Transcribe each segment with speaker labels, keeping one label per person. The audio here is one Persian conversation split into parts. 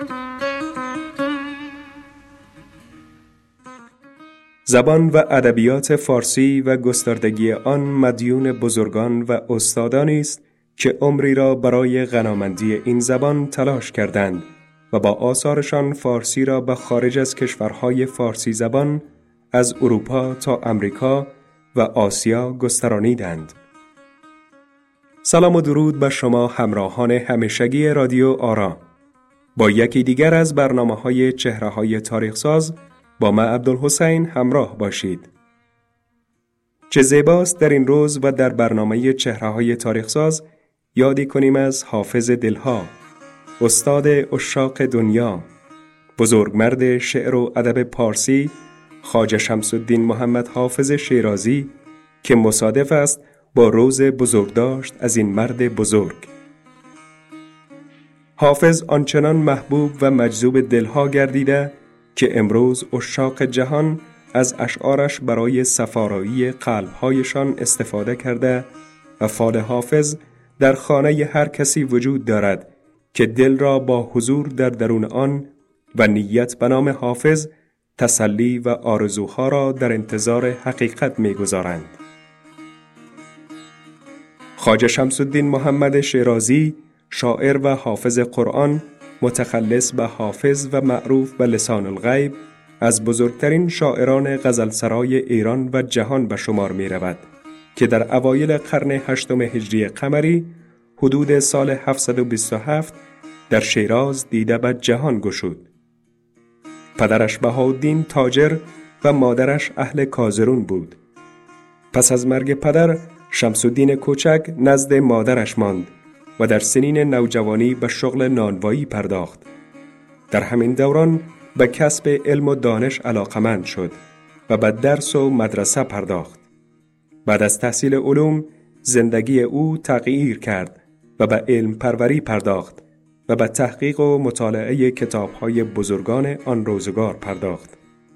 Speaker 1: زبان و ادبیات فارسی و گستردگی آن مدیون بزرگان و استادانی است که عمری را برای غنامندی این زبان تلاش کردند و با آثارشان فارسی را به خارج از کشورهای فارسی زبان از اروپا تا امریکا و آسیا گسترانیدند. سلام و درود به شما همراهان همیشگی رادیو آرا. با یکی دیگر از برنامه‌های چهره‌های تاریخ‌ساز با من عبدالحسین همراه باشید. چه زیباست در این روز و در برنامه چهره‌های تاریخ‌ساز یادی کنیم از حافظ دلها، استاد عشاق دنیا، بزرگمرد شعر و ادب پارسی، خواجه شمس‌الدین محمد حافظ شیرازی که مصادف است با روز بزرگداشت از این مرد بزرگ. حافظ آنچنان محبوب و مجذوب دلها گردیده که امروز عشاق جهان از اشعارش برای صفارایی قلب‌هایشان استفاده کرده و فال حافظ در خانه هر کسی وجود دارد که دل را با حضور در درون آن و نیت به نام حافظ تسلی و آرزوها را در انتظار حقیقت می‌گذارند. خواجه شمس‌الدین محمد شیرازی، شاعر و حافظ قرآن، متخلص به حافظ و معروف به لسان الغیب، از بزرگترین شاعران غزلسرای ایران و جهان به شمار می رود که در اوایل قرن 8 هجری قمری حدود سال 727 در شیراز دیده به جهان گشود. پدرش بهاءالدین تاجر و مادرش اهل کازرون بود. پس از مرگ پدر شمس‌الدین کوچک نزد مادرش ماند و در سنین نوجوانی به شغل نانوایی پرداخت. در همین دوران به کسب علم و دانش علاقمند شد و به درس و مدرسه پرداخت. بعد از تحصیل علوم زندگی او تغییر کرد و به علم پروری پرداخت و به تحقیق و مطالعه کتاب‌های بزرگان آن روزگار پرداخت.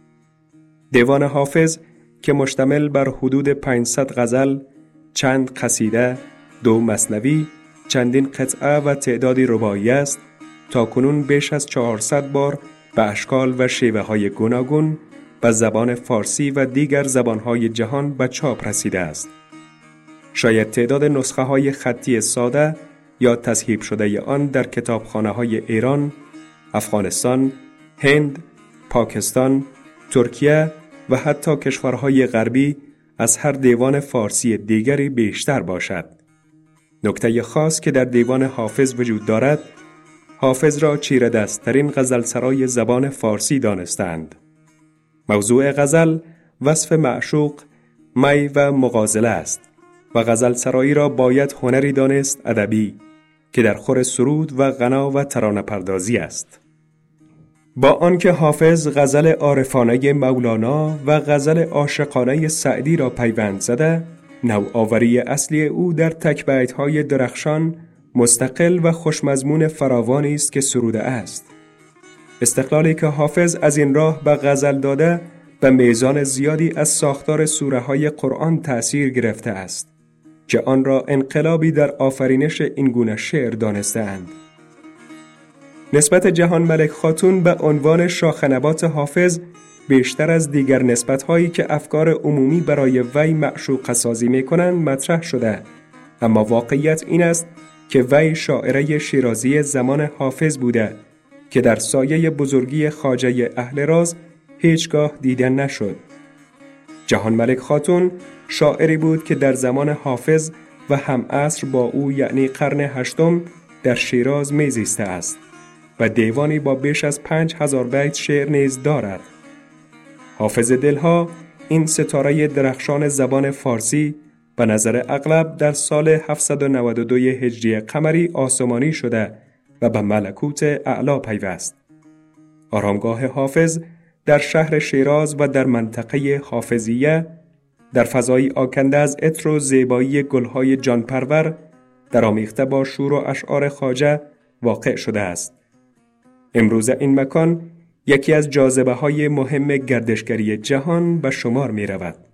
Speaker 1: دیوان حافظ که مشتمل بر حدود 500 غزل، چند قصیده، 2 مثنوی، چندین قطعه و تعدادی رباعی است، تا کنون بیش از 400 بار به اشکال و شیوه‌های گوناگون به زبان فارسی و دیگر زبان‌های جهان به چاپ رسیده است. شاید تعداد نسخه‌های خطی ساده یا تصحیح شده آن در کتابخانه‌های ایران، افغانستان، هند، پاکستان، ترکیه و حتی کشورهای غربی از هر دیوان فارسی دیگری بیشتر باشد. نکته خاص که در دیوان حافظ وجود دارد، حافظ را چیره دست‌ترین غزلسرای زبان فارسی دانستند. موضوع غزل وصف معشوق، می و مغازله است و غزلسرایی را باید هنری دانست ادبی که در خور سرود و غنا و ترانه پردازی است. با آنکه حافظ غزل عارفانه مولانا و غزل عاشقانه سعدی را پیوند زده، نوآوری اصلی او در تک‌بیت‌های درخشان، مستقل و خوشمضمون فراوانی است که سروده است. استقلالی که حافظ از این راه به غزل داده به میزان زیادی از ساختار سوره‌های قرآن تأثیر گرفته است که آن را انقلابی در آفرینش این گونه شعر دانسته‌اند. نسبت جهان ملک خاتون به عنوان شاخنبات حافظ بیشتر از دیگر نسبت‌هایی که افکار عمومی برای وی معشوقه سازی می‌کنند مطرح شده، اما واقعیت این است که وی شاعره شیرازی زمان حافظ بوده که در سایه بزرگی خواجه اهل راز هیچگاه دیده نشد. جهان ملک خاتون شاعری بود که در زمان حافظ و هم عصر با او یعنی قرن 8 در شیراز میزیسته است و دیوانی با بیش از 5000 بیت شعر نیز دارد. حافظ دلها، این ستاره درخشان زبان فارسی، به نظر اغلب در سال 792 هجری قمری آسمانی شده و به ملکوت اعلی پیوست. آرامگاه حافظ در شهر شیراز و در منطقه حافظیه، در فضایی آکنده از عطر و زیبایی گلهای جانپرور، در آمیخته با شور و اشعار خواجه واقع شده است. امروز این مکان یکی از جاذبه‌های مهم گردشگری جهان به شمار می رود.